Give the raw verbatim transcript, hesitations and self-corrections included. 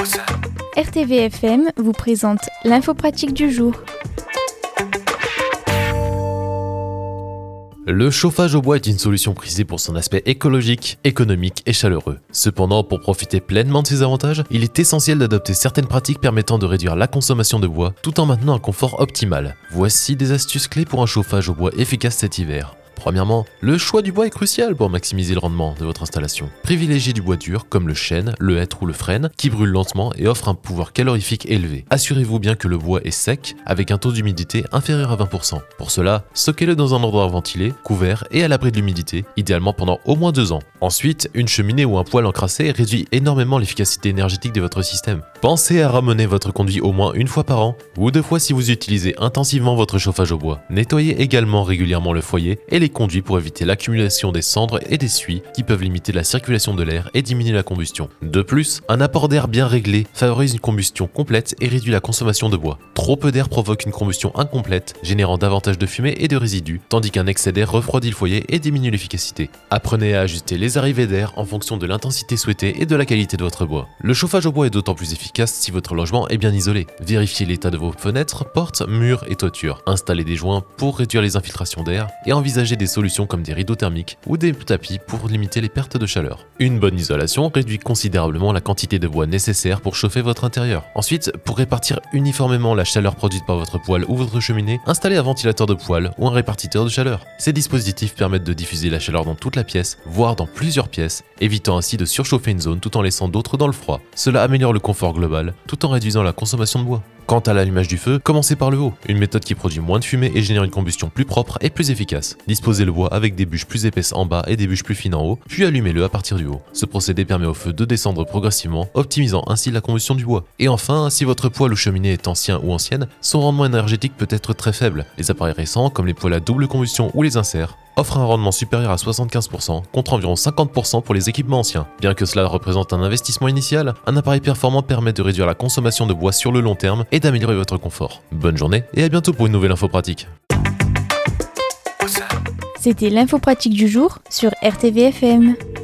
R T V F M vous présente l'info pratique du jour. Le chauffage au bois est une solution prisée pour son aspect écologique, économique et chaleureux. Cependant, pour profiter pleinement de ses avantages, il est essentiel d'adopter certaines pratiques permettant de réduire la consommation de bois tout en maintenant un confort optimal. Voici des astuces clés pour un chauffage au bois efficace cet hiver. Premièrement, le choix du bois est crucial pour maximiser le rendement de votre installation. Privilégiez du bois dur comme le chêne, le hêtre ou le frêne qui brûle lentement et offre un pouvoir calorifique élevé. Assurez-vous bien que le bois est sec avec un taux d'humidité inférieur à vingt pour cent. Pour cela, stockez-le dans un endroit ventilé, couvert et à l'abri de l'humidité, idéalement pendant au moins deux ans. Ensuite, une cheminée ou un poêle encrassé réduit énormément l'efficacité énergétique de votre système. Pensez à ramener votre conduit au moins une fois par an ou deux fois si vous utilisez intensivement votre chauffage au bois. Nettoyez également régulièrement le foyer et les conduits pour éviter l'accumulation des cendres et des suies qui peuvent limiter la circulation de l'air et diminuer la combustion. De plus, un apport d'air bien réglé favorise une combustion complète et réduit la consommation de bois. Trop peu d'air provoque une combustion incomplète, générant davantage de fumée et de résidus, tandis qu'un excès d'air refroidit le foyer et diminue l'efficacité. Apprenez à ajuster les arrivées d'air en fonction de l'intensité souhaitée et de la qualité de votre bois. Le chauffage au bois est d'autant plus efficace si votre logement est bien isolé. Vérifiez l'état de vos fenêtres, portes, murs et toitures. Installez des joints pour réduire les infiltrations d'air et envisagez des solutions comme des rideaux thermiques ou des tapis pour limiter les pertes de chaleur. Une bonne isolation réduit considérablement la quantité de bois nécessaire pour chauffer votre intérieur. Ensuite, pour répartir uniformément la chaleur produite par votre poêle ou votre cheminée, installez un ventilateur de poêle ou un répartiteur de chaleur. Ces dispositifs permettent de diffuser la chaleur dans toute la pièce, voire dans plusieurs pièces, évitant ainsi de surchauffer une zone tout en laissant d'autres dans le froid. Cela améliore le confort global tout en réduisant la consommation de bois. Quant à l'allumage du feu, commencez par le haut, une méthode qui produit moins de fumée et génère une combustion plus propre et plus efficace. Disposez le bois avec des bûches plus épaisses en bas et des bûches plus fines en haut, puis allumez-le à partir du haut. Ce procédé permet au feu de descendre progressivement, optimisant ainsi la combustion du bois. Et enfin, si votre poêle ou cheminée est ancien ou ancienne, son rendement énergétique peut être très faible. Les appareils récents, comme les poêles à double combustion ou les inserts, offre un rendement supérieur à soixante-quinze pour cent contre environ cinquante pour cent pour les équipements anciens. Bien que cela représente un investissement initial, un appareil performant permet de réduire la consommation de bois sur le long terme et d'améliorer votre confort. Bonne journée et à bientôt pour une nouvelle info pratique. C'était l'info pratique du jour sur R T V F M.